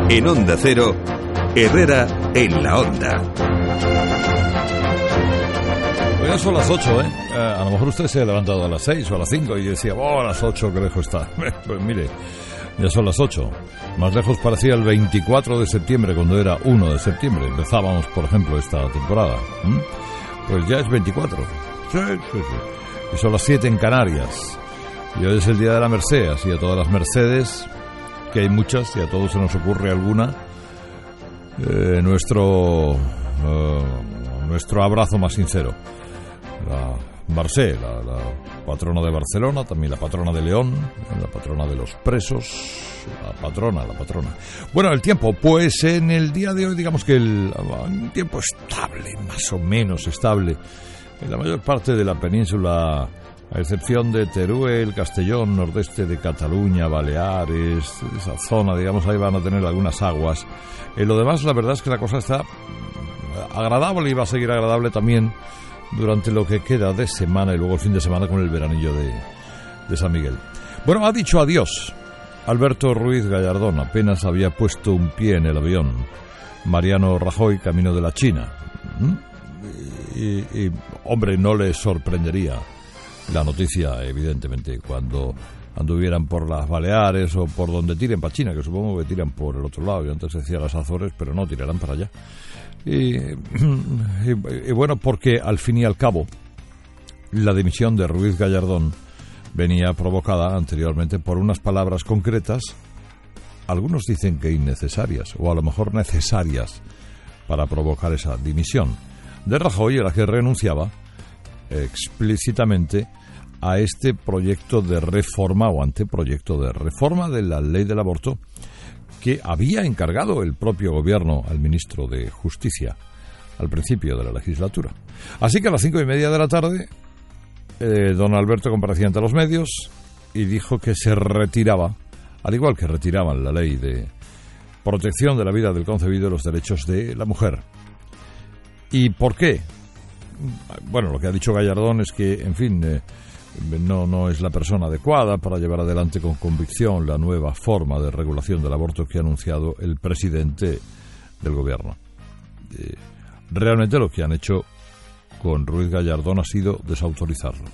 En Onda Cero, Herrera en la Onda. Pues ya son las 8, ¿eh? A lo mejor usted se ha levantado a las 6 o a las 5 y decía, a las 8, qué lejos está. Pues mire, ya son las 8. Más lejos parecía el 24 de septiembre, cuando era 1 de septiembre. Empezábamos, por ejemplo, esta temporada. Pues ya es 24. Sí. Y son las 7 en Canarias. Y hoy es el Día de la Merced, así a todas las Mercedes, que hay muchas, y a todos se nos ocurre alguna. Nuestro abrazo más sincero. La Mercè, la patrona de Barcelona, también la patrona de León, la patrona de los presos, la patrona. Bueno, el tiempo, pues en el día de hoy digamos que un tiempo estable, más o menos estable, en la mayor parte de la península, a excepción de Teruel, Castellón, nordeste de Cataluña, Baleares, esa zona, digamos, ahí van a tener algunas aguas. En lo demás, la verdad es que la cosa está agradable y va a seguir agradable también durante lo que queda de semana y luego el fin de semana con el veranillo de San Miguel. Bueno, ha dicho adiós Alberto Ruiz Gallardón, apenas había puesto un pie en el avión. Mariano Rajoy, camino de la China. Y hombre, no le sorprendería la noticia, evidentemente, cuando anduvieran por las Baleares o por donde tiren para China, que supongo que tiran por el otro lado. Yo antes decía las Azores, pero no, tirarán para allá. Y bueno, porque al fin y al cabo la dimisión de Ruiz Gallardón venía provocada anteriormente por unas palabras concretas, algunos dicen que innecesarias, o a lo mejor necesarias para provocar esa dimisión de Rajoy, a la que renunciaba explícitamente a este proyecto de reforma o anteproyecto de reforma de la ley del aborto que había encargado el propio gobierno al ministro de Justicia al principio de la legislatura. Así que a las 5:30 de la tarde, don Alberto comparecía ante los medios y dijo que se retiraba, al igual que retiraban la ley de protección de la vida del concebido y los derechos de la mujer. ¿Y por qué? Bueno, lo que ha dicho Gallardón es que, en fin, no es la persona adecuada para llevar adelante con convicción la nueva forma de regulación del aborto que ha anunciado el presidente del gobierno. Realmente lo que han hecho con Ruiz Gallardón ha sido desautorizarlo.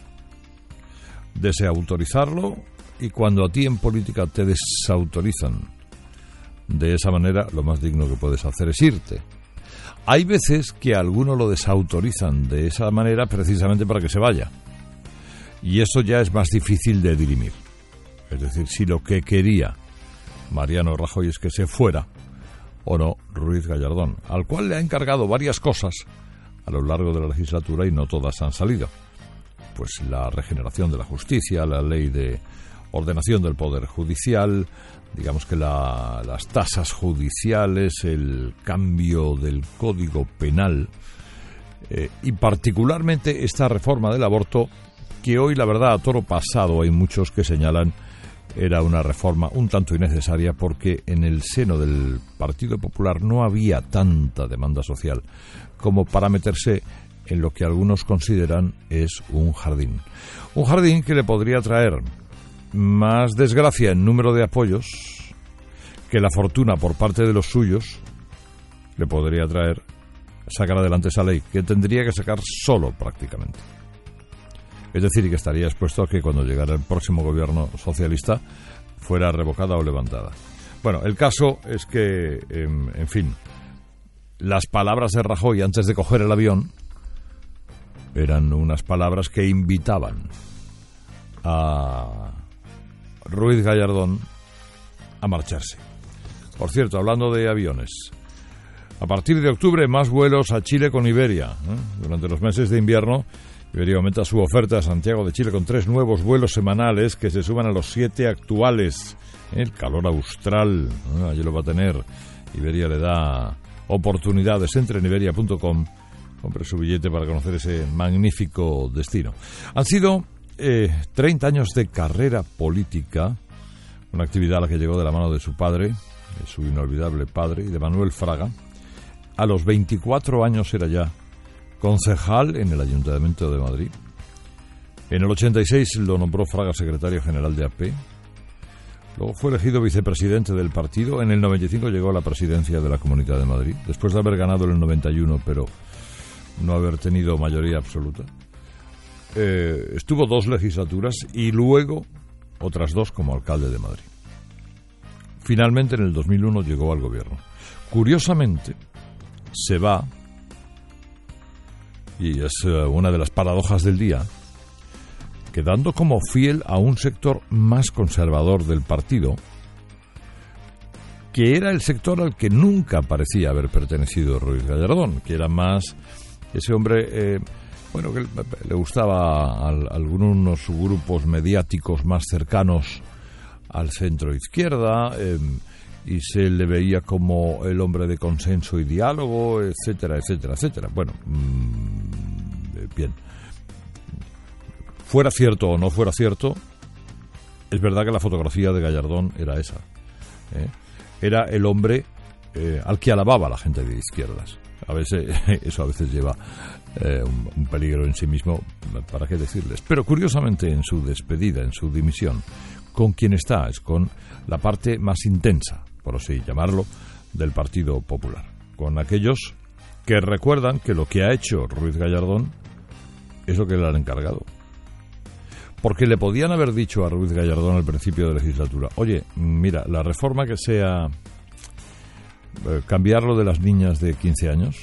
Desautorizarlo, y cuando a ti en política te desautorizan de esa manera, lo más digno que puedes hacer es irte. Hay veces que a alguno lo desautorizan de esa manera precisamente para que se vaya. Y eso ya es más difícil de dirimir. Es decir, si lo que quería Mariano Rajoy es que se fuera o no Ruiz Gallardón, al cual le ha encargado varias cosas a lo largo de la legislatura y no todas han salido. Pues la regeneración de la justicia, la ley de ordenación del Poder Judicial, digamos que las tasas judiciales, el cambio del Código Penal y particularmente esta reforma del aborto, que hoy, la verdad, a toro pasado hay muchos que señalan era una reforma un tanto innecesaria porque en el seno del Partido Popular no había tanta demanda social como para meterse en lo que algunos consideran es un jardín. Un jardín que le podría traer más desgracia en número de apoyos que la fortuna por parte de los suyos le podría traer sacar adelante esa ley, que tendría que sacar solo prácticamente. Es decir, que estaría expuesto a que cuando llegara el próximo gobierno socialista fuera revocada o levantada. Bueno, el caso es que, en fin, las palabras de Rajoy antes de coger el avión eran unas palabras que invitaban a Ruiz Gallardón a marcharse. Por cierto, hablando de aviones, a partir de octubre más vuelos a Chile con Iberia. Durante los meses de invierno, Iberia aumenta su oferta a Santiago de Chile con 3 nuevos vuelos semanales que se suman a los 7 actuales. El calor austral, allí lo va a tener. Iberia le da oportunidades. Entre en iberia.com, compre su billete para conocer ese magnífico destino. Han sido 30 años de carrera política, una actividad a la que llegó de la mano de su padre, de su inolvidable padre, y de Manuel Fraga. A los 24 años era ya concejal en el Ayuntamiento de Madrid. En el 86 lo nombró Fraga secretario general de AP. Luego fue elegido vicepresidente del partido. En el 95 llegó a la presidencia de la Comunidad de Madrid, después de haber ganado en el 91, pero no haber tenido mayoría absoluta. Estuvo 2 legislaturas y luego otras 2 como alcalde de Madrid. Finalmente, en el 2001 llegó al gobierno. Curiosamente, se va, y es una de las paradojas del día, quedando como fiel a un sector más conservador del partido, que era el sector al que nunca parecía haber pertenecido Ruiz Gallardón, que era más ese hombre, que le gustaba a algunos grupos mediáticos más cercanos al centro izquierda, y se le veía como el hombre de consenso y diálogo, etcétera, etcétera, etcétera. Bueno, bien. Fuera cierto o no fuera cierto, es verdad que la fotografía de Gallardón era esa. Era el hombre al que alababa la gente de izquierdas. Eso a veces lleva un peligro en sí mismo, ¿para qué decirles? Pero curiosamente, en su despedida, en su dimisión, con quien está es con la parte más intensa, por así llamarlo, del Partido Popular. Con aquellos que recuerdan que lo que ha hecho Ruiz Gallardón es lo que le han encargado. Porque le podían haber dicho a Ruiz Gallardón al principio de legislatura: oye, mira, la reforma que sea cambiarlo de las niñas de 15 años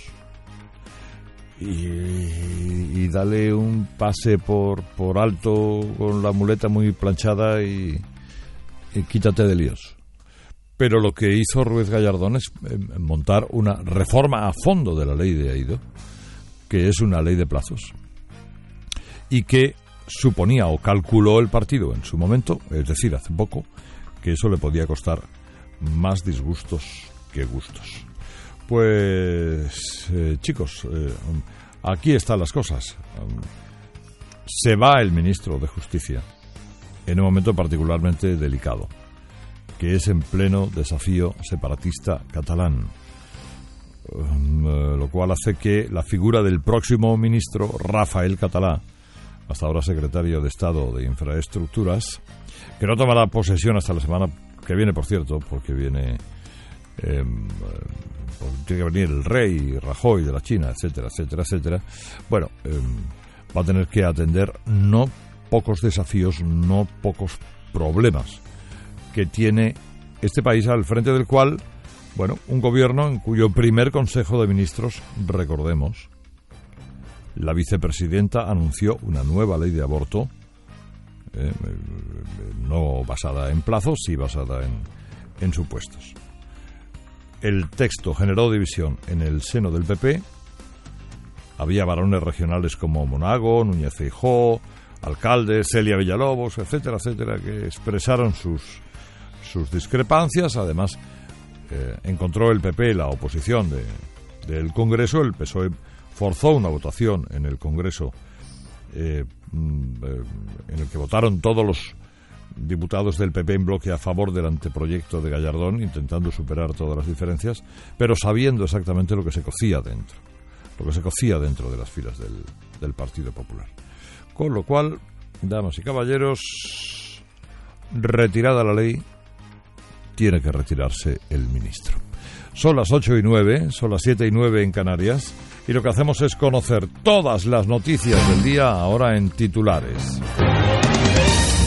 y dale un pase por alto con la muleta muy planchada y quítate de líos. Pero lo que hizo Ruiz Gallardón es montar una reforma a fondo de la ley de Aído, que es una ley de plazos, y que suponía o calculó el partido en su momento, es decir, hace poco, que eso le podía costar más disgustos que gustos. Pues, chicos, aquí están las cosas. Se va el ministro de Justicia en un momento particularmente delicado, que es en pleno desafío separatista catalán, lo cual hace que la figura del próximo ministro, Rafael Català, hasta ahora secretario de Estado de Infraestructuras, que no tomará posesión hasta la semana que viene, por cierto, porque tiene que venir el rey Rajoy de la China, etcétera, etcétera, etcétera. Bueno, va a tener que atender no pocos desafíos, no pocos problemas que tiene este país, al frente del cual, bueno, un gobierno en cuyo primer Consejo de Ministros, recordemos, la vicepresidenta anunció una nueva ley de aborto, no basada en plazos, sí basada en supuestos. El texto generó división en el seno del PP. Había varones regionales como Monago, Núñez Feijóo, alcaldes, Celia Villalobos, etcétera, etcétera, que expresaron sus discrepancias. Además, encontró el PP la oposición del Congreso. El PSOE forzó una votación en el Congreso en el que votaron todos los diputados del PP en bloque a favor del anteproyecto de Gallardón, intentando superar todas las diferencias, pero sabiendo exactamente lo que se cocía dentro de las filas del Partido Popular. Con lo cual, damas y caballeros, retirada la ley, tiene que retirarse el ministro. Son las 8:09, son las 7:09 en Canarias, y lo que hacemos es conocer todas las noticias del día ahora en titulares.